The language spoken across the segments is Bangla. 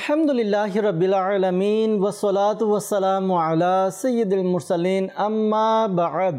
আলহামদুলিল্লাহি রাব্বিল আলামিন ওয়াসসালাতু ওয়াসসালামু আলা সাইয়্যিদিল মুরসালিন আম্মা বা'দ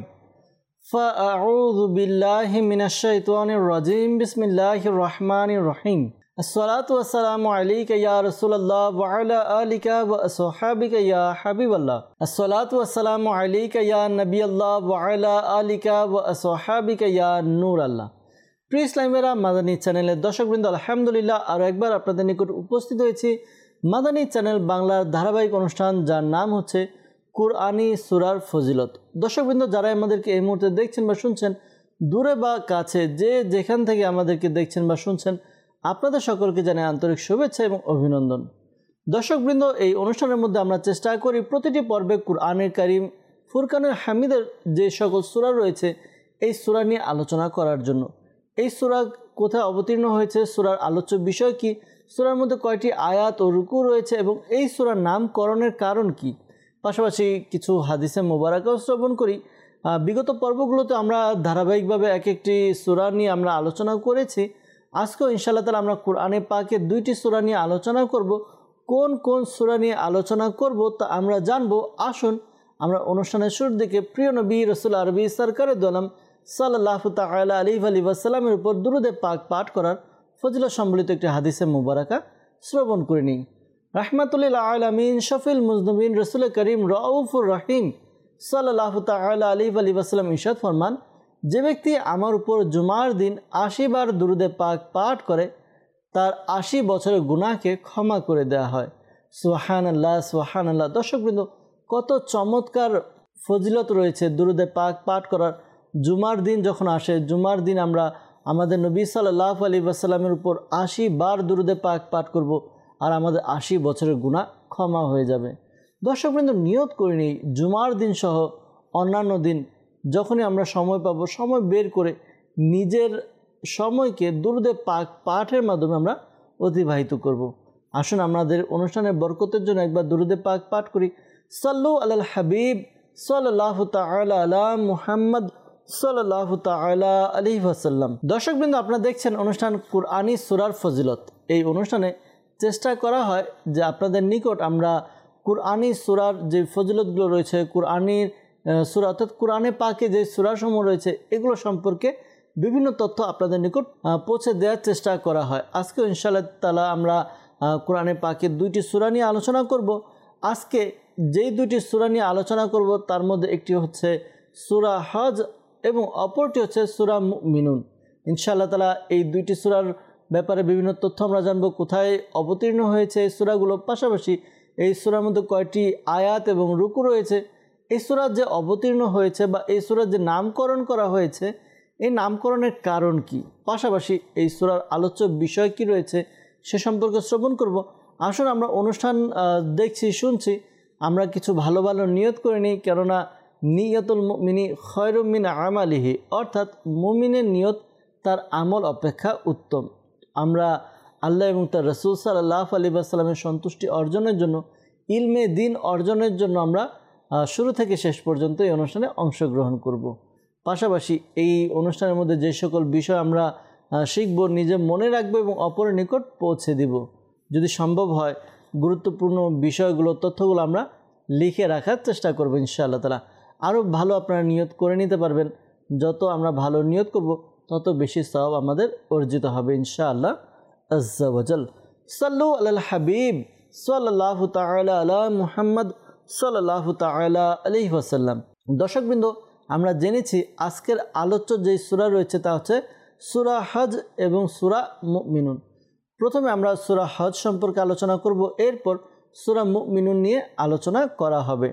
ফাআউযু বিল্লাহি মিনাশ শাইতানির রাজীম বিসমিল্লাহির রহমানির রহিম আসসালাতু ওয়াসসালামু আলাইকা ইয়া রাসূলুল্লাহ ওয়া আলা আলিকা ওয়া আসহাবিকা ইয়া হাবিবাল্লাহ আসসালাতু ওয়াসসালামু আলাইকা ইয়া নবিয়াল্লাহ ওয়া আলা আলিকা ওয়া আসহাবিকা ইয়া নূরাল্লাহ। প্রিয় ইসলামেরা, মাদানী চ্যানেলের দর্শকবৃন্দ, আলহামদুলিল্লাহ আরও একবার আপনাদের নিকট উপস্থিত হয়েছি মাদানী চ্যানেল বাংলার ধারাবাহিক অনুষ্ঠান, যার নাম হচ্ছে কুরআনী সূরার ফজিলত। দর্শকবৃন্দ, যারা আমাদেরকে এই মুহূর্তে দেখছেন বা শুনছেন, দূরে বা কাছে, যে যেখান থেকে আমাদেরকে দেখছেন বা শুনছেন, আপনাদের সকলকে জানাই আন্তরিক শুভেচ্ছা এবং অভিনন্দন। দর্শকবৃন্দ, এই অনুষ্ঠানের মধ্যে আমরা চেষ্টা করি প্রতিটি পর্বে কুরআনুল কারীম, ফুরকানুল হামিদের যে সকল সূরা রয়েছে এই সূরা নিয়ে আলোচনা করার জন্য। এই সূরা কোথায় অবতীর্ণ হয়েছে, সূরার আলোচ্য বিষয় কি, সূরার মধ্যে কয়টি আয়াত ও রুকু রয়েছে এবং এই সূরার নামকরণের কারণ কি, পাশাপাশি কিছু হাদিসে মোবারকাও শ্রবণ করি। বিগত পর্বগুলোতে আমরা ধারাবাহিকভাবে এক একটি সূরা নিয়ে আমরা আলোচনা করেছি। আজকেও ইনশাআল্লাহ তাআলা আমরা কোরআনে পাকের দুইটি সূরা নিয়ে আলোচনা করব। কোন কোন সূরা নিয়ে আলোচনা করব তা আমরা জানব। আসুন আমরা অনুষ্ঠানের শুরুর দিকে প্রিয় নবী রাসূল আরবি সরকারে দোলাম সাল্লাল্লাহু তাআলা আলাইহি ওয়াসাল্লামের উপর দুরূদে পাক পাঠ করার ফজিলত সম্বলিত একটি হাদিসে মুবারাকা শ্রবণ করে নিই। রাহমাতুল আলামিন শফিল মুজনিবিন রাসূল করিম রাউফুর রহিম সাল্লাল্লাহু তাআলা আলাইহি ওয়াসাল্লাম ইরশাদ ফরমান, যে ব্যক্তি আমার উপর জুমার দিন ৮০ বার দুরূদে পাক পাঠ করে তার ৮০ বছরের গুনাহকে ক্ষমা করে দেওয়া হয়। সুবহানাল্লাহ, সুবহানাল্লাহ। দর্শকবৃন্দ, কত চমৎকার ফজিলত রয়েছে দুরূদে পাক পাঠ করার। জুমার দিন যখন আসে, জুমার দিন আমরা আমাদের নবী সাল্লাল্লাহু আলাইহি ওয়াসাল্লামের উপর ৮০ বার দুরূদে পাক পাঠ করব আর আমাদের ৮০ বছরের গুনাহ ক্ষমা হয়ে যাবে। দর্শকবৃন্দ, নিয়ত করে নিই জুমার দিন সহ অন্যান্য দিন যখনই আমরা সময় পাবো, সময় বের করে নিজের সময়কে দুরূদে পাক পাঠের মাধ্যমে আমরা অতিবাহিত করব। আসুন আমাদের অনুষ্ঠানের বরকতের জন্য একবার দুরূদে পাক পাঠ করি। সাল্লু আলাল হাবিব সাল্লাল্লাহু তাআলা আলা মুহাম্মদ সাল্লাল্লাহু তাআলা আলাইহি ওয়াসাল্লাম। দর্শকবৃন্দ, আপনারা দেখছেন অনুষ্ঠান কুরআনী সূরার ফজিলত। এই অনুষ্ঠানে চেষ্টা করা হয় যে আপনাদের নিকট আমরা কুরআনী সূরার যে ফজিলতগুলো রয়েছে, কুরআনীর সূরা অর্থাৎ কুরআনে পাকে যে সূরাসমূহ রয়েছে এগুলো সম্পর্কে বিভিন্ন তথ্য আপনাদের নিকট পৌঁছে দেওয়ার চেষ্টা করা হয়। আজকে ইনশাআল্লাহ তাআলা আমরা কুরআনে পাকের দুইটি সূরা নিয়ে আলোচনা করব। আজকে যেই দুইটি সূরা নিয়ে আলোচনা করব তার মধ্যে একটি হচ্ছে সূরা হজ এবং অপরটি হচ্ছে সূরা মুমিনুন। ইনশাআল্লাহ তাআলা এই দুইটি সূরার ব্যাপারে বিভিন্ন তথ্য আমরা জানব, কোথায় অবতীর্ণ হয়েছে এই সূরাগুলো, পাশাপাশি এই সূরার মধ্যে কয়টি আয়াত এবং রুকু রয়েছে, এই সূরার যে অবতীর্ণ হয়েছে বা এই সূরার যে নামকরণ করা হয়েছে এই নামকরণের কারণ কি, পাশাপাশি এই সূরার আলোচ্য বিষয় কি রয়েছে সে সম্পর্কে শ্রবণ করব। আসুন আমরা অনুষ্ঠান দেখছি, শুনছি, আমরা কিছু ভালো ভালো নিয়ত করে নিই, কেননা নিয়তুল মুমিনি খয়রুম মিন আমালিহি, অর্থাৎ মুমিনের নিয়ত তার আমল অপেক্ষা উত্তম। আমরা আল্লাহ এবং তার রাসূল সাল্লাল্লাহু আলাইহি ওয়াসাল্লামের সন্তুষ্টি অর্জনের জন্য, ইলমে দ্বীন অর্জনের জন্য আমরা শুরু থেকে শেষ পর্যন্ত এই অনুষ্ঠানে অংশগ্রহণ করব। পাশাপাশি এই অনুষ্ঠানের মধ্যে যে সকল বিষয় আমরা শিখব, নিজে মনে রাখবো এবং অপরের নিকট পৌঁছে দিব। যদি সম্ভব হয় গুরুত্বপূর্ণ বিষয়গুলো, তথ্যগুলো আমরা লিখে রাখার চেষ্টা করব ইনশাআল্লাহ তাআলা। আরও ভালো আপনারা নিয়ত করে নিতে পারবেন। যত আমরা ভালো নিয়ত করব তত বেশি সওয়াব আমাদের অর্জিত হবে ইনশাআল্লাহ আজ্জা ওয়া জাল। সাল্লু আলাল হাবিব সাল্লাল্লাহু তাআলা আলা মুহাম্মদ সাল্লাল্লাহু তাআলা আলাইহি ওয়াসাল্লাম। দর্শকবৃন্দ, আমরা জেনেছি আজকের আলোচ্য যে সূরা রয়েছে তা হচ্ছে সূরা হজ এবং সূরা মুমিনুন। প্রথমে আমরা সূরা হজ সম্পর্কে আলোচনা করব, এরপর সূরা মুমিনুন নিয়ে আলোচনা করা হবে।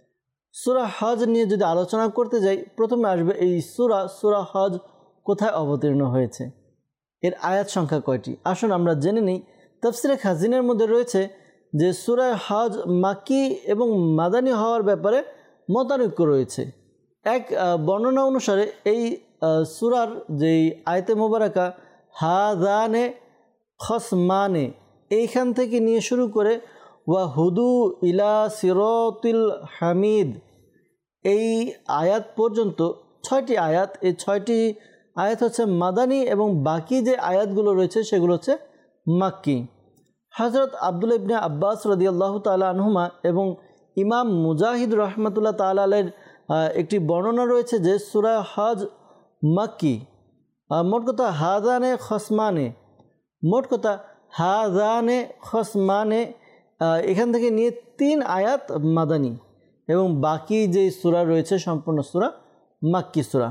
সূরা হজ নিয়ে যদি আলোচনা করতে যাই, প্রথমে আসবে এই সূরা হজ কোথায় অবতীর্ণ হয়েছে, এর আয়াত সংখ্যা কয়টি। আসুন আমরা জেনে নিই। তাফসিরে খাজিনের মধ্যে রয়েছে যে সূরা হজ মাক্কি এবং মাদানী হওয়ার ব্যাপারে মতানৈক্য রয়েছে। এক বর্ণনা অনুসারে এই সূরার যেই আয়াতে মোবারকা হাযানে খসমানে, এইখান থেকে নিয়ে শুরু করে ওয়া হুদু ইলা সিরাতিল হামিদ, এই আয়াত পর্যন্ত 6টি আয়াত। এই 6টি আয়াত হচ্ছে মাদানী এবং বাকি যে আয়াতগুলো রয়েছে সেগুলো হচ্ছে মাক্কি। হযরত আব্দুল্লাহ ইবনে আব্বাস রাদিয়াল্লাহু তাআলা আনহুমা এবং ইমাম মুজাহিদ রাহমাতুল্লাহ তাআলা আলাইহির একটি বর্ণনা রয়েছে যে সূরা হজ মাক্কি। মোট কথা হাযানে খসমানে এখান থেকে নিয়ে 3 আয়াত মাদানী এবং বাকি যে সূরা রয়েছে সম্পূর্ণ সূরা মাক্কি সূরা।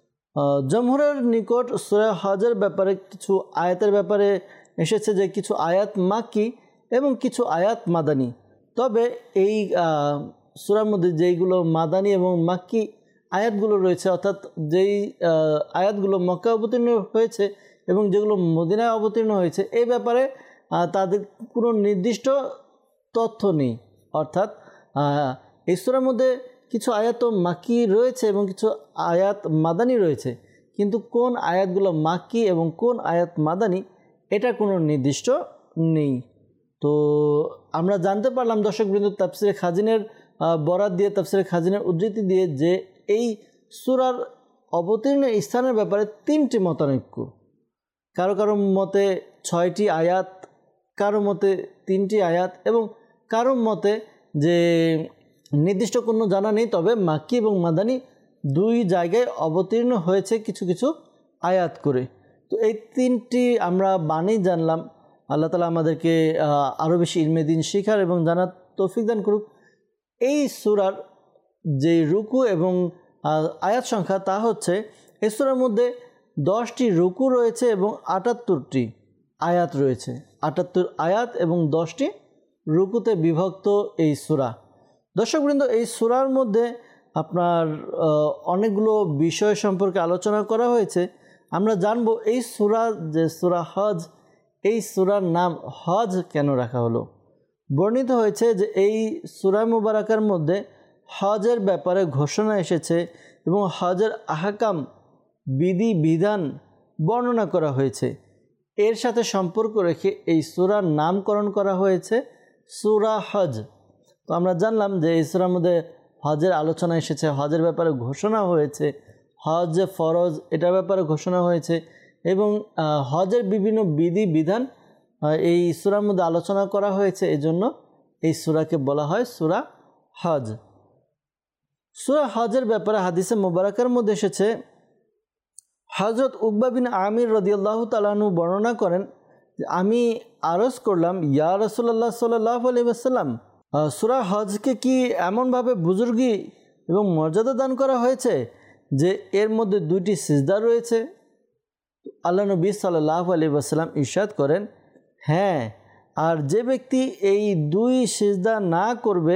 জমহুরের নিকট সূরা হজের ব্যাপারে কিছু আয়াতের ব্যাপারে এসেছে যে কিছু আয়াত মাক্কি এবং কিছু আয়াত মাদানী। তবে এই সূরার মধ্যে যেইগুলো মাদানী এবং মাক্কি আয়াতগুলো রয়েছে, অর্থাৎ যেই আয়াতগুলো মক্কা অবতীর্ণ হয়েছে এবং যেগুলো মদিনায় অবতীর্ণ হয়েছে, এই ব্যাপারে তাদের কোনো নির্দিষ্ট তথ্য নেই। অর্থাৎ এই সূরার মধ্যে কিছু আয়াত মাক্কি রয়েছে এবং কিছু আয়াত মাদানী রয়েছে, কিন্তু কোন আয়াতগুলো মাক্কি এবং কোন আয়াত মাদানী এটা কোনো নির্দিষ্ট নেই। তো আমরা জানতে পারলাম দর্শকবৃন্দ তাফসিরে খাজিনের বরাত দিয়ে, তাফসিরে খাজিনের উদ্ধৃতি দিয়ে যে এই সূরার অবতীর্ণ স্থানের ব্যাপারে 3টি মতানৈক্য। কারো কারো মতে 6টি আয়াত, কারো মতে 3টি আয়াত এবং কারো মতে যে নির্দিষ্ট কোনো জানা নেই, তবে মাক্কি এবং মাদানী 2 জায়গায় অবতীর্ণ হয়েছে কিছু কিছু আয়াত করে। তো এই 3টি আমরা বাণী জানলাম। আল্লাহ তাআলা আমাদেরকে আরও বেশি ইলমে দ্বীন শেখার এবং জানার তৌফিক দান করুক। এই সূরার যে রুকু এবং আয়াত সংখ্যা তা হচ্ছে, এই সূরার মধ্যে 10টি রুকু রয়েছে এবং 78টি আয়াত রয়েছে। 78 আয়াত এবং 10টি রুকুতে বিভক্ত এই সূরা। দর্শকবৃন্দ, এই সূরার মধ্যে আপনার অনেকগুলো বিষয় সম্পর্কে আলোচনা করা হয়েছে। আমরা জানব এই সূরা যে সূরা হজ, এই সূরার নাম হজ কেন রাখা হলো। বর্ণিত হয়েছে যে এই সূরা মুবারাকার মধ্যে হজের ব্যাপারে ঘোষণা এসেছে এবং হজের আহকাম বিধি বিধান বর্ণনা করা হয়েছে। এর সাথে সম্পর্ক রেখে এই সূরার নামকরণ করা হয়েছে সূরা হজ। তো আমরা জানলাম যে এই সূরার মধ্যে হজের আলোচনা এসেছে, হজের ব্যাপারে ঘোষণা হয়েছে, হজ ফরজ এটার ব্যাপারে ঘোষণা হয়েছে এবং হজের বিভিন্ন বিধি বিধান এই সূরার মধ্যে আলোচনা করা হয়েছে। এজন্য এই সূরাকে বলা হয় সূরা হজ। সূরা হজের ব্যাপারে হাদিসে মুবারাকার মধ্যে এসেছে, হযরত উকবা বিন আমির রাদিয়াল্লাহু তাআলা আনহু বর্ণনা করেন যে আমি আরজ করলাম, ইয়া রাসূলুল্লাহ সাল্লাল্লাহু আলাইহি ওয়াসাল্লাম, সূরা হজকে কি এমনভাবে বুজুর্গি এবং মর্যাদা দান করা হয়েছে যে এর মধ্যে 2টি সিজদা রয়েছে? আল্লাহ নবী সাল্লাল্লাহু আলাইহি ওয়াসাল্লাম ইরশাদ করেন, হ্যাঁ, আর যে ব্যক্তি এই 2 সিজদা না করবে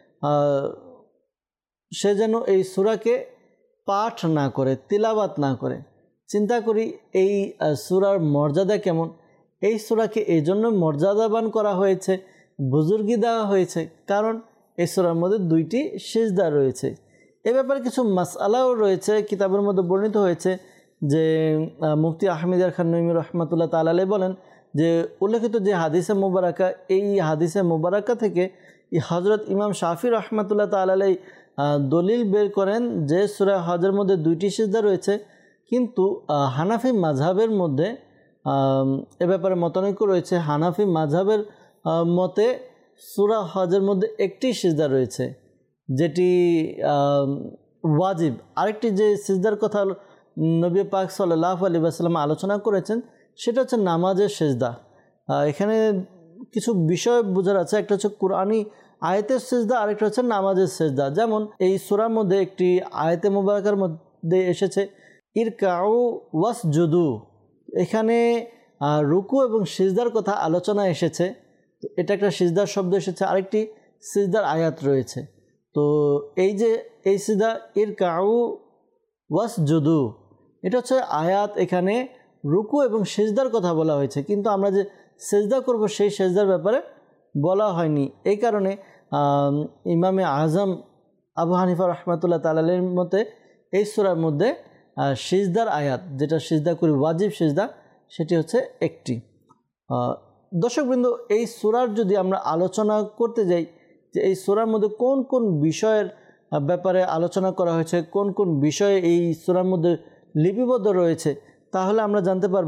সে যেন এই সূরাকে পাঠ না করে, তিলাওয়াত না করে। চিন্তা করি এই সূরার মর্যাদা কেমন। এই সূরাকে এই জন্য মর্যাদাবান করা হয়েছে, বুজুর্গি দেওয়া হয়েছে, কারণ এই সূরার মধ্যে 2টি সিজদা রয়েছে। এ ব্যাপারে কিছু মাসআলাও রয়েছে, কিতাবের মধ্যে বর্ণিত হয়েছে যে মুফতি আহমেদ খান নঈমী রহমাতুল্লাহ তাআলা আলাইহি বলেন যে উল্লেখিত যে হাদিসে মুবারাকা, এই হাদিসে মুবারাকা থেকে হযরত ইমাম শাফি রহমাতুল্লাহ তাআলা আলাইহি দলিল বের করেন যে সূরা হজের মধ্যে 2টি সিজদা রয়েছে, কিন্তু হানাফি মাযহাবের মধ্যে এ ব্যাপারে মতানৈক্য রয়েছে। হানাফি মাযহাবের মতে সূরা হজের মধ্যে 1টি সিজদা রয়েছে যেটি ওয়াজিব। আরেকটি যে সিজদার কথা নবী পাক সাল্লাল্লাহু আলাইহি ওয়াসাল্লাম আলোচনা করেছেন সেটা হচ্ছে নামাজের সিজদা। এখানে কিছু বিষয় বোঝার আছে, একটা হচ্ছে কুরআনী আয়াতের সিজদা, আরেকটা হচ্ছে নামাজের সিজদা। যেমন এই সূরার মধ্যে একটি আয়াতে মুবারাকার মধ্যে এসেছে ইরকাউ ওয়াসজুদু, এখানে রুকু এবং সিজদার কথা আলোচনা এসেছে। তো এটা একটা সিজদার শব্দ এসেছে, আরেকটি সিজদার আয়াত রয়েছে। তো এই যে এই সিজদা ইরকাউ ওয়াসজুদু, এটা হচ্ছে আয়াত, এখানে রুকু এবং সিজদার কথা বলা হয়েছে, কিন্তু আমরা যে সিজদা করব সেই সিজদার ব্যাপারে বলা হয়নি। এই কারণে ইমামে আজম আবু হানিফা রহমাতুল্লাহ তাআলা আলাইহির মতে এই সূরার মধ্যে সিজদার আয়াত, যেটা সিজদা করি ওয়াজিব সিজদা, সেটি হচ্ছে 1টি। দর্শকবৃন্দ, এই সূরার যদি আমরা আলোচনা করতে যাই যে এই সূরার মধ্যে কোন কোন বিষয়ের ব্যাপারে আলোচনা করা হয়েছে, কোন কোন বিষয়ে এই সূরার মধ্যে লিপিবদ্ধ রয়েছে, তাহলে আমরা জানতে পারবো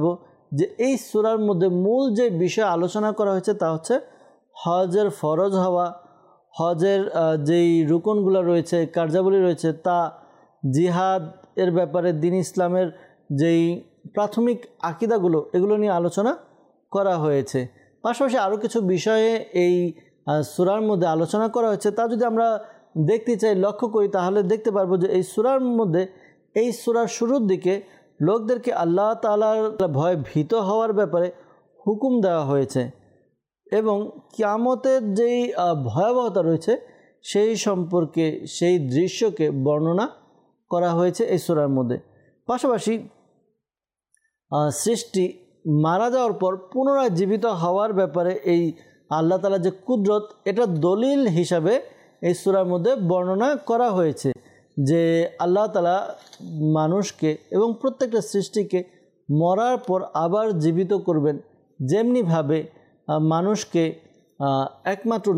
যে এই সূরার মধ্যে মূল যে বিষয় আলোচনা করা হয়েছে তা হচ্ছে হজের ফরজ হওয়া, হজের যেই রুকনগুলো রয়েছে, কার্যাবলী রয়েছে তা, জিহাদ এর ব্যাপারে দ্বীন ইসলামের যেই প্রাথমিক আকীদাগুলো এগুলো নিয়ে আলোচনা করা হয়েছে। পাশাপাশি আরও কিছু বিষয়ে এই সূরার মধ্যে আলোচনা করা হয়েছে। তা যদি আমরা দেখতে চাই, লক্ষ্য করি, তাহলে দেখতে পারবো যে এই সূরার মধ্যে, এই সূরার শুরুর দিকে লোকদেরকে আল্লাহ তাআলার ভয় ভীত হওয়ার ব্যাপারে হুকুম দেওয়া হয়েছে এবং কিয়ামতের যেই ভয়াবহতা রয়েছে সেই সম্পর্কে, সেই দৃশ্যকে বর্ণনা করা হয়েছে এই সূরার মধ্যে। পাশাপাশি সৃষ্টি মারা যাওয়ার পর পুনরায় জীবিত হওয়ার ব্যাপারে এই আল্লাহ তাআলা যে কুদরত, এটা দলিল হিসাবে এই সূরার মধ্যে বর্ণনা করা হয়েছে যে আল্লাহ তাআলা মানুষকে এবং প্রত্যেকটা সৃষ্টিকে মরার পর আবার জীবিত করবেন। যেমনিভাবে মানুষকে একমাত্র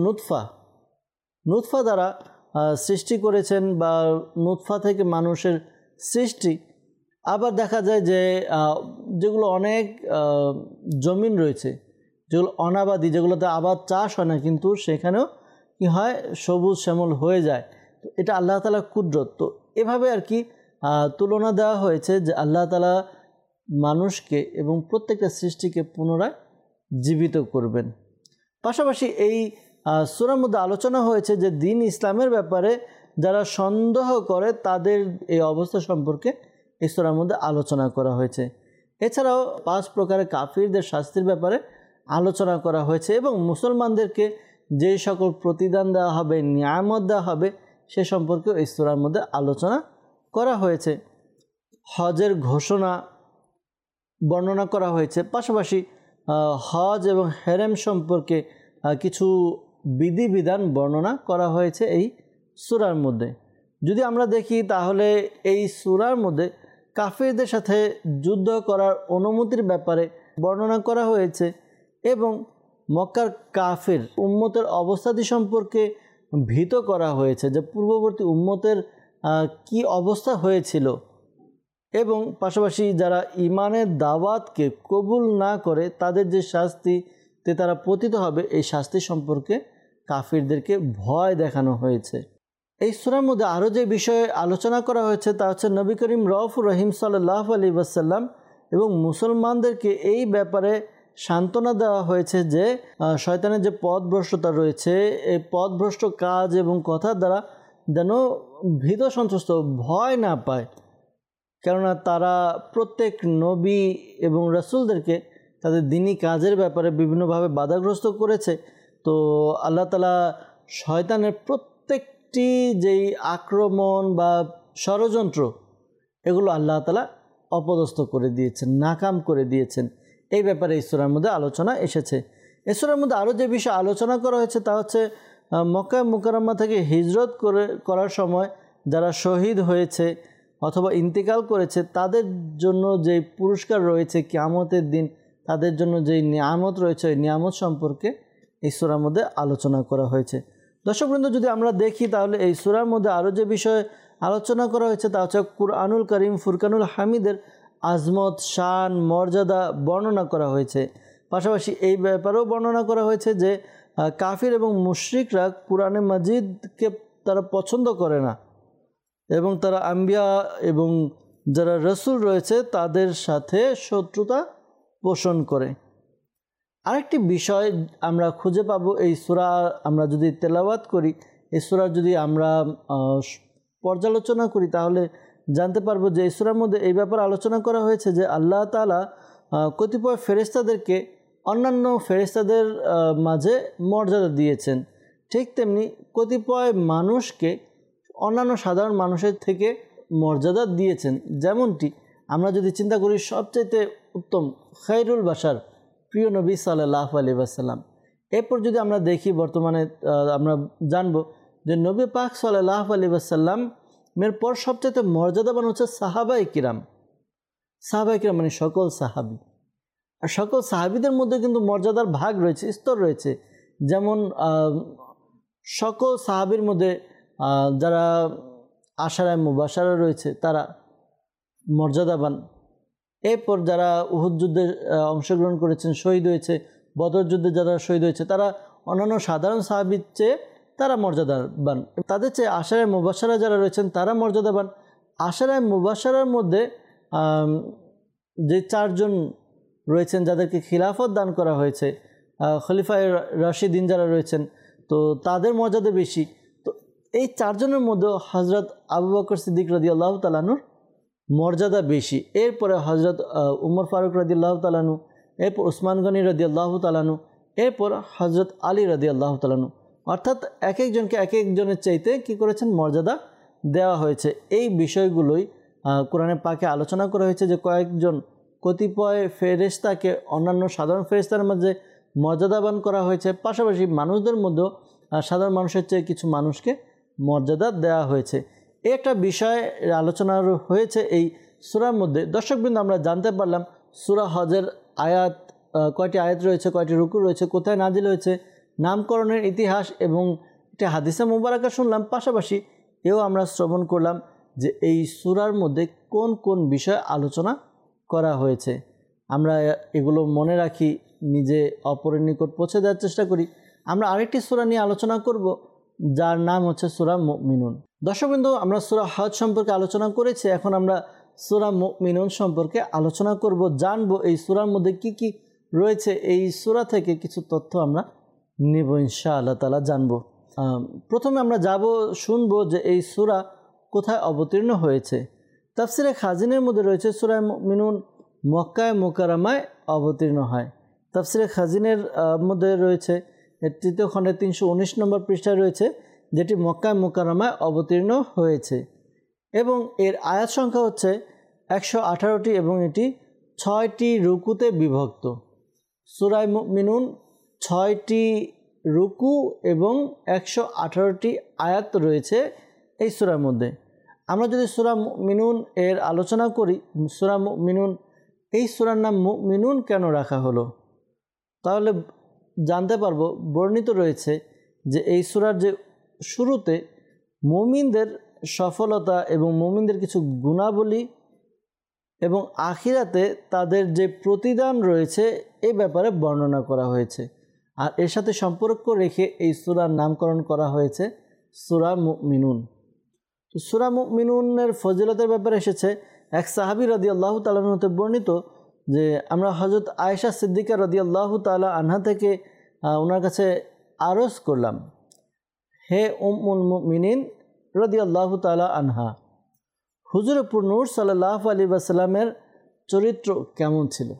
নুতফা দ্বারা সৃষ্টি করেছেন বা নুতফা থেকে মানুষের সৃষ্টি। আবার দেখা যায় যে যেগুলো অনেক জমিন রয়েছে, যেগুলো অনাবাদি, যেগুলোতে আবার চাষ হয় না, কিন্তু সেখানেও কি হয়, সবুজ শ্যামল হয়ে যায়। তো এটা আল্লাহ তাআলার কুদরত। তো এভাবে আর কি তুলনা দেওয়া হয়েছে যে আল্লাহ তাআলা মানুষকে এবং প্রত্যেকটা সৃষ্টিকে পুনরায় জীবিত করবেন। পাশাপাশি এই সূরার মধ্যে আলোচনা হয়েছে যে দ্বীন ইসলামের ব্যাপারে যারা সন্দেহ করে তাদের এই অবস্থা সম্পর্কে এই সূরার মধ্যে আলোচনা করা হয়েছে। এছাড়াও 5 প্রকারের কাফিরদের শাস্তির ব্যাপারে আলোচনা করা হয়েছে এবং মুসলমানদেরকে যে সকল প্রতিদান দেওয়া হবে, নিয়ামত দেওয়া হবে, সে সম্পর্কেও এই সূরার মধ্যে আলোচনা করা হয়েছে। হজের ঘোষণা বর্ণনা করা হয়েছে। পাশাপাশি হজ এবং হেরেম সম্পর্কে কিছু বিধিবিধান বর্ণনা করা হয়েছে এই সূরার মধ্যে। যদি আমরা দেখি তাহলে এই সূরার মধ্যে কাফিরদের সাথে যুদ্ধ করার অনুমতির ব্যাপারে বর্ণনা করা হয়েছে এবং মক্কার কাফির উম্মতের অবস্থাদি সম্পর্কে ভীত করা হয়েছে যে পূর্ববর্তী উম্মতের কি অবস্থা হয়েছিল এবং পাশাপাশি যারা ইমানের দাওয়াতকে কবুল না করে তাদের যে শাস্তিতে তারা পতিত হবে, এই শাস্তি সম্পর্কে কাফিরদেরকে ভয় দেখানো হয়েছে। এই সূরার মধ্যে আরও যে বিষয়ে আলোচনা করা হয়েছে তা হচ্ছে নবী করিম রউফুর রহিম সাল্লাল্লাহু আলাইহি ওয়াসাল্লাম এবং মুসলমানদেরকে এই ব্যাপারে সান্ত্বনা দেওয়া হয়েছে যে শয়তানের যে পথভ্রষ্টতা রয়েছে, এই পথভ্রষ্ট কাজ এবং কথার দ্বারা যেন ভীত সন্ত্রস্ত, ভয় না পায়। কেননা তারা প্রত্যেক নবী এবং রাসূলদেরকে তাদের দ্বীনি কাজের ব্যাপারে বিভিন্নভাবে বাধাগ্রস্ত করেছে। তো আল্লাহ তাআলা শয়তানের প্রত্যেকটি যেই আক্রমণ বা ষড়যন্ত্র, এগুলো আল্লাহ তাআলা অপদস্থ করে দিয়েছেন, নাকাম করে দিয়েছেন। এই ব্যাপারে এই সূরার মধ্যে আলোচনা এসেছে। এই সূরার মধ্যে আরও যে বিষয় আলোচনা করা হয়েছে তা হচ্ছে মক্কা মুকাররমা থেকে হিজরত করার সময় যারা শহীদ হয়েছে অথবা ইন্তেকাল করেছে তাদের জন্য যে পুরস্কার রয়েছে কিয়ামতের দিন, তাদের জন্য যেই নিয়ামত রয়েছে ওই নিয়ামত সম্পর্কে এই সূরার মধ্যে আলোচনা করা হয়েছে। দর্শকবৃন্দ, যদি আমরা দেখি তাহলে এই সূরার মধ্যে আরও যে বিষয়ে আলোচনা করা হয়েছে তা হচ্ছে কুরআনুল কারীম ফুরকানুল হামিদের আজমত, শান, মর্যাদা বর্ণনা করা হয়েছে। পাশাপাশি এই ব্যাপারেও বর্ণনা করা হয়েছে যে কাফির এবং মুশরিকরা কুরআনে মাজিদকে তারা পছন্দ করে না এবং তারা আম্বিয়া এবং যারা রসুল রয়েছে তাদের সাথে শত্রুতা পোষণ করে। আরেকটি বিষয় আমরা খুঁজে পাবো এই সূরা, আমরা যদি তেলাওয়াত করি, এই সূরা যদি আমরা পর্যালোচনা করি তাহলে জানতে পারবো যে এই সূরার মধ্যে এই ব্যাপারে আলোচনা করা হয়েছে যে আল্লাহ তাআলা কতিপয় ফেরেশতাদেরকে অন্যান্য ফেরেশতাদের মাঝে মর্যাদা দিয়েছেন, ঠিক তেমনি কতিপয় মানুষকে অন্যান্য সাধারণ মানুষের থেকে মর্যাদা দিয়েছেন। যেমনটি আমরা যদি চিন্তা করি সবচাইতে উত্তম খায়রুল বাশার প্রিয় নবী সাল্লাল্লাহু আলাইহি ওয়াসাল্লাম, এরপর যদি আমরা দেখি বর্তমানে আমরা জানব যে নবী পাক সাল্লাল্লাহু আলাইহি ওয়াসাল্লাম এর পর সবচাইতে মর্যাদাবান হচ্ছে সাহাবায়ে কিরাম। সাহাবায়ে কিরাম মানে সকল সাহাবী। আর সকল সাহাবীদের মধ্যে কিন্তু মর্যাদার ভাগ রয়েছে, স্তর রয়েছে। যেমন সকল সাহাবীর মধ্যে যারা আশারায়ে মুবাশশারা রয়েছে তারা মর্যাদাবান, এরপর যারা উহুদ যুদ্ধে অংশগ্রহণ করেছেন, শহীদ হয়েছে, বদর যুদ্ধে যারা শহীদ হয়েছে, তারা অন্যান্য সাধারণ সাহাবীর চেয়ে তারা মর্যাদাবান। তাদের চেয়ে আশারায়ে মুবাশশারা যারা রয়েছেন তারা মর্যাদাবান। আশারায়ে মুবাশশারার মধ্যে যে 4 জন রয়েছেন যাদেরকে খিলাফত দান করা হয়েছে, খলিফায়ে রাশিদিন যারা রয়েছেন, তো তাদের মর্যাদা বেশি। তো এই 4 জনের মধ্যে হযরত আবু বকর সিদ্দিক রাদিয়াল্লাহু তাআলা আনহুর মর্যাদা বেশি। এরপরে হযরত উমর ফারুক রাদিয়াল্লাহু তাআলা আনহু, এরপর উসমান গনি রাদিয়াল্লাহু তাআলা আনহু, এরপর হযরত আলী রাদিয়াল্লাহু তাআলা আনহু। অর্থাৎ এক একজনকে এক একজনের চাইতে কী করেছেন, মর্যাদা দেওয়া হয়েছে। এই বিষয়গুলোই কোরআনে পাকে আলোচনা করা হয়েছে যে কয়েকজন কতিপয় ফেরেশতাকে অন্যান্য সাধারণ ফেরেশতার মাঝে মর্যাদাবান করা হয়েছে, পাশাপাশি মানুষদের মধ্যেও সাধারণ মানুষের চেয়ে কিছু মানুষকে মর্যাদা দেওয়া হয়েছে। এই একটা বিষয় আলোচনা হয়েছে এই সূরার মধ্যে। দর্শকবৃন্দ, আমরা জানতে পারলাম সূরা হজের আয়াত কয়টি আয়াত রয়েছে, কয়টি রুকু রয়েছে, কোথায় নাজিল হয়েছে, নামকরণের ইতিহাস এবং একটি হাদিসে মুবারাকা শুনলাম। পাশাপাশি এও আমরা শ্রবণ করলাম যে এই সূরার মধ্যে কোন কোন বিষয় আলোচনা করা হয়েছে। আমরা এগুলো মনে রাখি, নিজে অপরের নিকট পৌঁছে দেওয়ার চেষ্টা করি। আমরা আরেকটি সূরা নিয়ে আলোচনা করব যার নাম হচ্ছে সূরা মুমিনুন। দর্শকবৃন্দ, আমরা সূরা হজ সম্পর্কে আলোচনা করেছি, এখন আমরা সূরা মুমিনুন সম্পর্কে আলোচনা করব, জানবো এই সূরার মধ্যে কি কি রয়েছে। এই সূরা থেকে কিছু তথ্য আমরা নেব ইনশাআল্লাহ তাআলা, জানবো। প্রথমে আমরা শুনবো যে এই সূরা কোথায় অবতীর্ণ হয়েছে। তাফসিরে খাজিনের মধ্যে রয়েছে সূরা মুমিনুন মক্কায়ে মুকাররমায় অবতীর্ণ হয়। তাফসিরে খাজিনের মধ্যে রয়েছে 3য় খণ্ডে 319 নম্বর পৃষ্ঠায় রয়েছে, যেটি মক্কায়ে মুকাররমায় অবতীর্ণ হয়েছে এবং এর আয়াত সংখ্যা হচ্ছে 118টি এবং এটি 6টি রুকুতে বিভক্ত। সূরা মুমিনুন 6টি রুকু এবং 118টি আয়াত রয়েছে এই সূরার মধ্যে। আমরা যদি সূরা মুমিনুন এর আলোচনা করি, সূরা মুমিনুন, এই সূরার নাম মুমিনুন কেন রাখা হলো, তাহলে জানতে পারবো। বর্ণিত রয়েছে যে এই সূরার যে শুরুতে মুমিনদের সফলতা এবং মুমিনদের কিছু গুণাবলী এবং আখিরাতে তাদের যে প্রতিদান রয়েছে এই ব্যাপারে বর্ণনা করা হয়েছে, আর এর সাথে সম্পর্ক রেখে এই সূরার নামকরণ করা হয়েছে সূরা মুমিনুন। তো সূরা মুমিনুনের ফজিলতের ব্যাপারে এসেছে, এক সাহাবী রাদিয়াল্লাহু তাআলা আনহু হতে বর্ণিত যে আমরা হযরত আয়েশা সিদ্দিকা রাদিয়াল্লাহু তাআলা আনহা থেকে ওনার কাছে আরজ করলাম, হে উম্মুল মুমিনিন রাদিয়াল্লাহু তাআলা আনহা, হুজুরে নূর সাল্লাল্লাহু আলাইহি ওয়াসাল্লামের চরিত্র কেমন ছিল।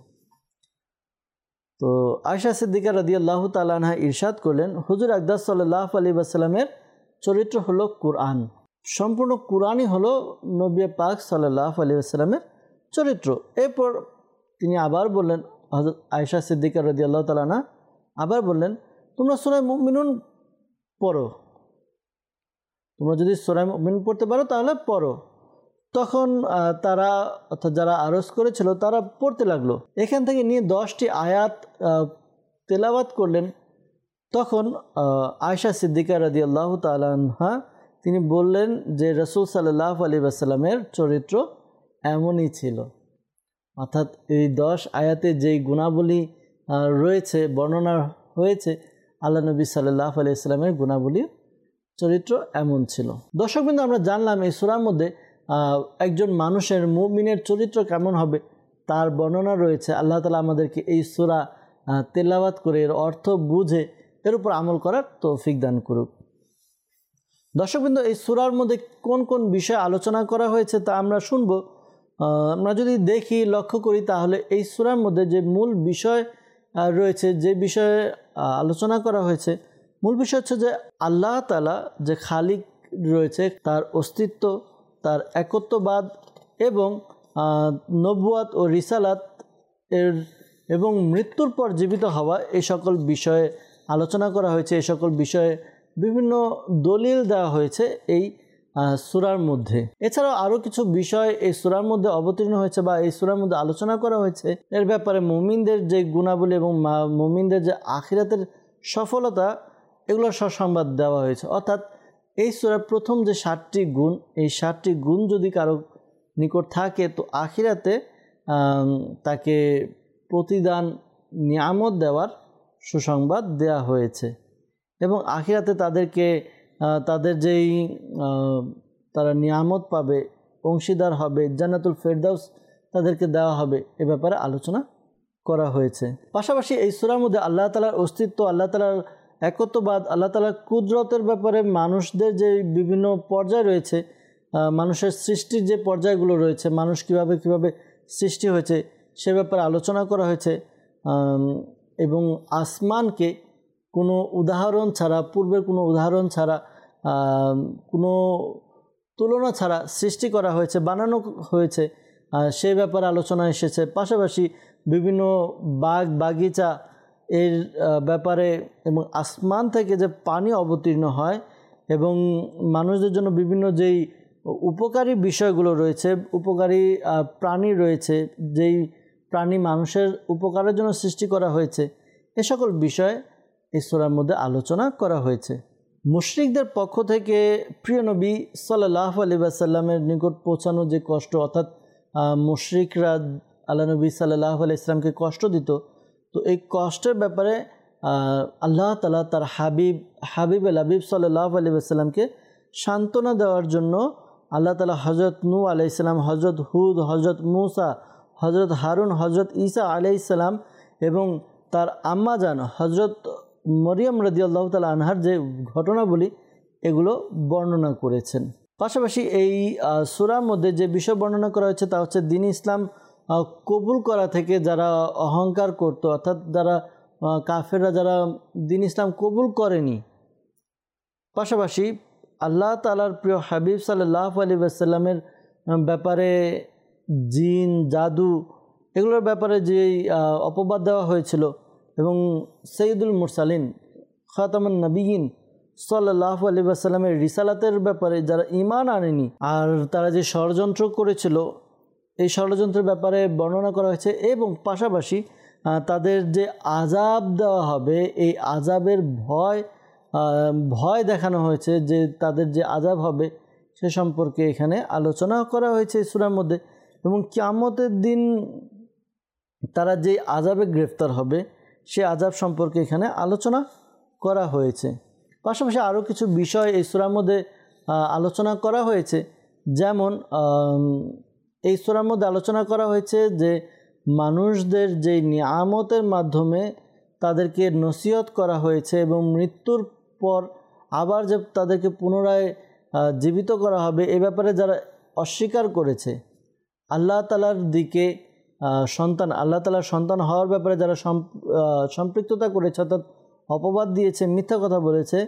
তো আয়েশা সিদ্দিকা রাদিয়াল্লাহু তাআলা আনহা ইরশাদ করলেন, হুজুর আকদাস সাল্লাল্লাহু আলাইহি ওয়াসাল্লামের চরিত্র হলো কুরআন, সম্পূর্ণ কুরআনই হলো নবী পাক সাল্লাল্লাহু আলাইহি ওয়াসাল্লামের চরিত্র। এরপর তিনি আবার বললেন, হযরত আয়েশা সিদ্দিকা রাদিয়াল্লাহু তাআলা আনহা আবার বললেন, তোমরা সূরা মুমিনুন পড়ো, তোমরা যদি সূরা মুমিনুন পড়তে পারো তাহলে পড়ো। তখন তারা, অর্থাৎ যারা আরজ করেছিল, তারা পড়তে লাগলো। এখান থেকে নিয়ে 10টি আয়াত তেলাওয়াত করলেন। তখন আয়েশা সিদ্দিকা রাদিয়াল্লাহু তাআলা আনহা তিনি বললেন যে রাসূল সাল্লাল্লাহু আলাইহি ওয়াসাল্লামের চরিত্র এমনই ছিল। অর্থাৎ এই 10 আয়াতে যেই গুণাবলী রয়েছে, বর্ণনা হয়েছে, আল্লাহ নবী সাল্লাল্লাহু আলাইহি ওয়াসাল্লামের গুণাবলী, চরিত্র এমন ছিল। দর্শকবৃন্দ, আমরা জানলাম এই সূরার মধ্যে একজন মানুষের, মুমিনের চরিত্র কেমন হবে তার বর্ণনা রয়েছে। আল্লাহ তাআলা আমাদেরকে এই সূরা তেলাওয়াত করে এর অর্থ বুঝে এর উপর আমল করার তৌফিক দান করুক। দর্শকবৃন্দ, এই সূরার মধ্যে কোন কোন বিষয় আলোচনা করা হয়েছে তা আমরা শুনবো। আমরা যদি দেখি, লক্ষ্য করি, তাহলে এই সূরার মধ্যে যে মূল বিষয় রয়েছে, যে বিষয়ে আলোচনা করা হয়েছে, মূল বিষয় হচ্ছে যে আল্লাহ তাআলা যে খালিক রয়েছে, তার অস্তিত্ব, তার একত্ববাদ এবং নবুয়াত ও রিসালাত এর এবং মৃত্যুর পর জীবিত হওয়া, এই সকল বিষয়ে আলোচনা করা হয়েছে। এই সকল বিষয়ে বিভিন্ন দলিল দেওয়া হয়েছে এই সূরার মধ্যে। এছাড়াও আরও কিছু বিষয় এই সূরার মধ্যে অবতীর্ণ হয়েছে বা এই সূরার মধ্যে আলোচনা করা হয়েছে। এর ব্যাপারে মুমিনদের যে গুণাবলী এবং মুমিনদের যে আখিরাতের সফলতা, এগুলোর সসংবাদ দেওয়া হয়েছে। অর্থাৎ এই সূরার প্রথম যে 7টি গুণ, এই 7টি গুণ যদি কারো নিকট থাকে তো আখিরাতে তাকে প্রতিদান নিয়ামত দেওয়ার সুসংবাদ দেয়া হয়েছে এবং আখিরাতে তাদেরকে তাদের যেই তারা নিয়ামত পাবে, অংশীদার হবে, জান্নাতুল ফেরদাউস তাদেরকে দেওয়া হবে, এ ব্যাপারে আলোচনা করা হয়েছে। পাশাপাশি এই সূরার মধ্যে আল্লাহ তাআলার অস্তিত্ব, আল্লাহ তাআলার একত্ববাদ, আল্লাহ তাআলার কুদরতের ব্যাপারে মানুষদের যে বিভিন্ন পর্যায় রয়েছে, মানুষের সৃষ্টির যে পর্যায়গুলো রয়েছে, মানুষ কিভাবে সৃষ্টি হয়েছে সে ব্যাপারে আলোচনা করা হয়েছে এবং আসমানকে কোনো উদাহরণ ছাড়া, পূর্বের কোনো উদাহরণ ছাড়া, কোনো তুলনা ছাড়া সৃষ্টি করা হয়েছে, বানানো হয়েছে, সেই ব্যাপারে আলোচনা এসেছে। পাশাপাশি বিভিন্ন বাগ বাগিচা এর ব্যাপারে এবং আসমান থেকে যে পানি অবতীর্ণ হয় এবং মানুষদের জন্য বিভিন্ন যেই উপকারী বিষয়গুলো রয়েছে, উপকারী প্রাণী রয়েছে, যেই প্রাণী মানুষের উপকারের জন্য সৃষ্টি করা হয়েছে, এ সকল বিষয়ে এই সূরার মধ্যে আলোচনা করা হয়েছে। মুশরিকদের পক্ষ থেকে প্রিয় নবী সাল্লাল্লাহু আলাইহি ওয়াসাল্লামের নিকট পৌঁছানো যে কষ্ট, অর্থাৎ মুশরিকরা আল্লাহ নবী সাল্লাল্লাহু আলাইহি ওয়াসাল্লামকে কষ্ট দিত, তো এই কষ্টের ব্যাপারে আল্লাহ তাআলা তার হাবিব সাল্লাল্লাহু আলাইহি ওয়াসাল্লামকে সান্ত্বনা দেওয়ার জন্য আল্লাহ তাআলা হযরত নূহ আলাইহিস সালাম, হযরত হুদ, হযরত মূসা, হযরত হারুন, হযরত ঈসা আলাইহিস সালাম এবং তার আম্মাজান হযরত মরিয়ম রাদিয়াল্লাহু তাআলা আনহার যে ঘটনাবলী, এগুলো বর্ণনা করেছেন। পাশাপাশি এই সূরার মধ্যে যে বিষয় বর্ণনা করা হয়েছে তা হচ্ছে দ্বীন ইসলাম কবুল করা থেকে যারা অহংকার করত, অর্থাৎ যারা কাফেররা যারা দ্বীন ইসলাম কবুল করেনি। পাশাপাশি আল্লাহ তাআলার প্রিয় হাবিব সাল্লাল্লাহু আলাইহি ওয়াসাল্লামের ব্যাপারে জিন, জাদু এগুলোর ব্যাপারে যেই অপবাদ দেওয়া হয়েছিল এবং সৈয়দুল মুরসালিন খাতামুন নবিয়িন সাল্লাল্লাহু আলাইহি ওয়াসাল্লামের রিসালাতের ব্যাপারে যারা ঈমান আনেনি আর তারা যে ষড়যন্ত্র করেছিল, এই ষড়যন্ত্রের ব্যাপারে বর্ণনা করা হয়েছে এবং পাশাপাশি তাদের যে আযাব দেওয়া হবে, এই আযাবের ভয় দেখানো হয়েছে, যে তাদের যে আযাব হবে সে সম্পর্কে এখানে আলোচনা করা হয়েছে এই সূরার মধ্যে এবং কিয়ামতের দিন তারা যে আযাবে গ্রেফতার হবে সে আযাব সম্পর্কে এখানে আলোচনা করা হয়েছে। পাশাপাশি আরও কিছু বিষয় এই সূরার মধ্যে আলোচনা করা হয়েছে, যেমন এই সূরার মধ্যে আলোচনা করা হয়েছে যে মানুষদের যে নিয়ামতের মাধ্যমে তাদেরকে নসিহত করা হয়েছে এবং মৃত্যুর পর আবার যে তাদেরকে পুনরায় জীবিত করা হবে, এ ব্যাপারে যারা অস্বীকার করেছে, আল্লাহ তাআলার দিকে আল্লাহ তাআলার সন্তান হওয়ার ব্যাপারে যারা সম্পৃক্ততা করেছে, অর্থাৎ অপবাদ দিয়েছে, মিথ্যা কথা বলেছে,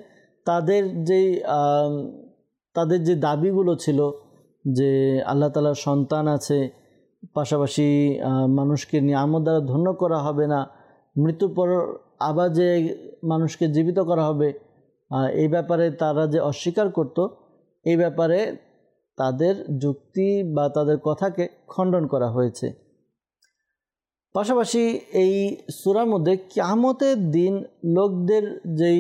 তাদের যে দাবিগুলো ছিল যে আল্লাহ তাআলার সন্তান আছে, পাশাপাশি মানুষকে নিয়ামত দ্বারা ধন্য করা হবে না, মৃত্যুর পর আবার যে মানুষকে জীবিত করা হবে, এই ব্যাপারে তারা যে অস্বীকার করত, এই ব্যাপারে তাদের যুক্তি বা তাদের কথাকে খণ্ডন করা হয়েছে। পাশাপাশি এই সূরার মধ্যে কিয়ামতের দিন লোকদের যেই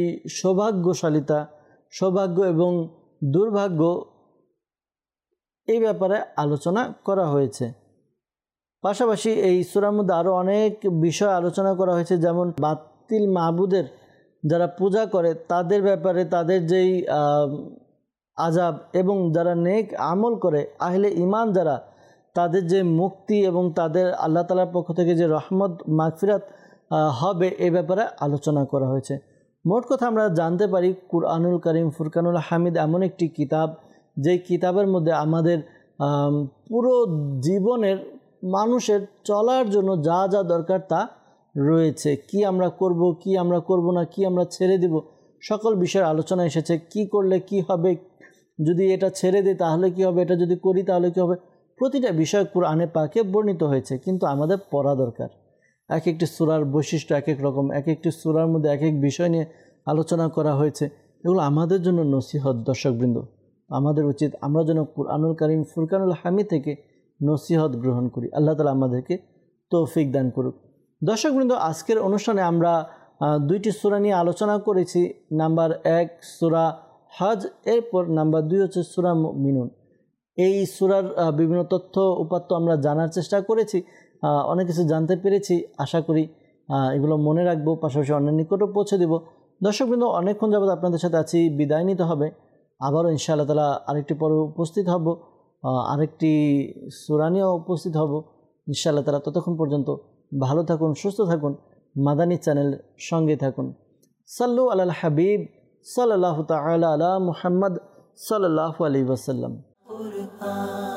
সৌভাগ্য এবং দুর্ভাগ্য, এই ব্যাপারে আলোচনা করা হয়েছে। পাশাপাশি এই সূরার মধ্যে আরও অনেক বিষয় আলোচনা করা হয়েছে, যেমন বাতিল মাবুদের যারা পূজা করে তাদের ব্যাপারে তাদের যেই আযাব এবং যারা নেক আমল করে আহলে ঈমান যারা, তাদের যে মুক্তি এবং তাদের আল্লাহ তাআলার পক্ষ থেকে যে রহমত মাগফিরাত হবে, এই ব্যাপারে আলোচনা করা হয়েছে। মোট কথা আমরা জানতে পারি কুরআনুল কারীম ফুরকানুল হামিদ এমন একটি কিতাব, যেই কিতাবের মধ্যে আমাদের পুরো জীবনের মানুষের চলার জন্য যা যা দরকার তা রয়েছে। কি আমরা করব, কি আমরা করব না, কি আমরা ছেড়ে দেব, সকল বিষয়ের আলোচনা এসেছে। কি করলে কি হবে, যদি এটা ছেড়ে দিই তাহলে কি হবে, এটা যদি করি তাহলে কি হবে, প্রতিটা বিষয় কুরআনে পাকে বর্ণিত হয়েছে। কিন্তু আমাদের পড়া দরকার। এক একটি সূরার বৈশিষ্ট্য এক এক রকম, এক একটি সূরার মধ্যে এক এক বিষয় নিয়ে আলোচনা করা হয়েছে। এগুলো আমাদের জন্য নসিহত। দর্শকবৃন্দ, আমাদের উচিত আমরা যেন কুরআনুল কারীম ফুরকানুল হামিদ থেকে নসিহত গ্রহণ করি। আল্লাহ তাআলা আমাদেরকে তৌফিক দান করুক। দর্শকবৃন্দ, আজকের অনুষ্ঠানে আমরা দুইটি সূরা নিয়ে আলোচনা করেছি। নাম্বার 1 সূরা হজ, এরপর নাম্বার 2 হচ্ছে সূরা মুমিনুন। এই সূরার বিভিন্ন তথ্য উপাত্ত আমরা জানার চেষ্টা করেছি অনেক কিছু জানতে পেরেছি। আশা করি এগুলো মনে রাখবো, পাশাপাশি অন্যের নিকটও পৌঁছে দেব। দর্শকবৃন্দ, অনেকক্ষণ যাবত আপনাদের সাথে আছি, বিদায় নিতে হবে। আবারও ইনশাআল্লাহ তাআলা আরেকটি পর্বে উপস্থিত হব, আরেকটি সূরা নিয়ে উপস্থিত হব ইনশাআল্লাহ তাআলা। ততক্ষণ পর্যন্ত ভালো থাকুন, সুস্থ থাকুন, মাদানী চ্যানেল সঙ্গে থাকুন। সাল্লু আলাল হাবিব সাল্লাল্লাহু তাআলা আলা মুহাম্মদ সাল্লাল্লাহু আলাইহি ওয়াসাল্লাম।